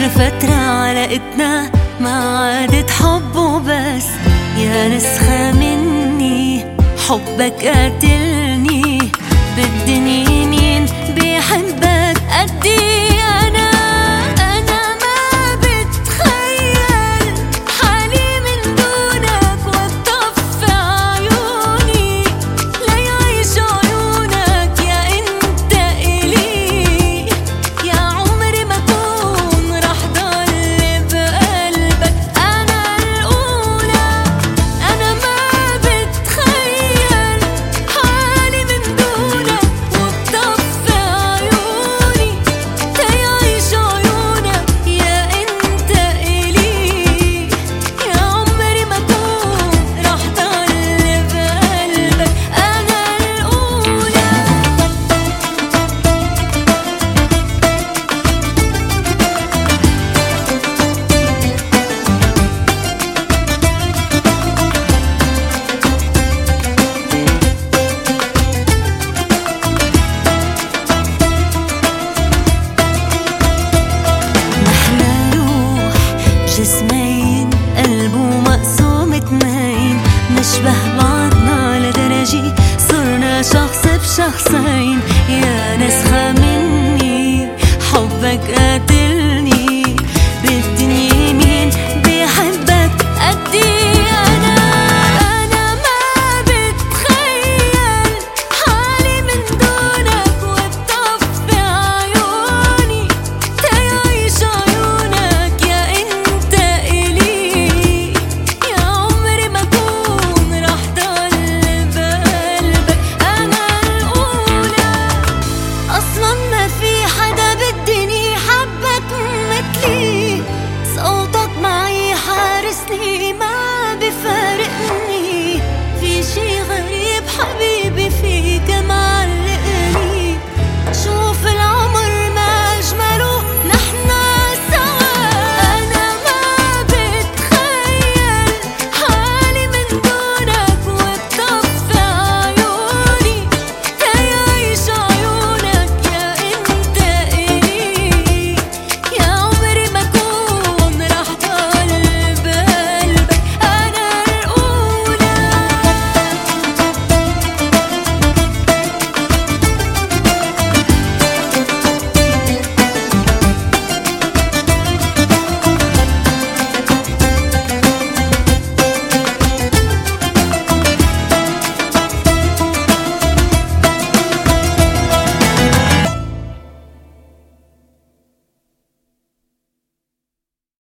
كل فترة علاقتنا ما عادت حب وبس، يا نسخة مني حبك قاتلني. بالدنيا مين بيحبك قدي؟ أنا ما بتخيل حالي من دونك، وبطفي عيوني ليعيش عيونك. يا انت إلي يا عمري ما كون رح ضل بقلبك. أنا الأولى، أنا ما بتخيل حالي من دونك، وبطفي عيوني تيعيش عيونك. يا انت إلي يا عمري ما كون رح ضل بقلبك. أنا الأولى. نحنا روح جسمين، قلب ومقسوم اتنين، نشبه بعضنا لدرجة صرنا شخص بشخصين.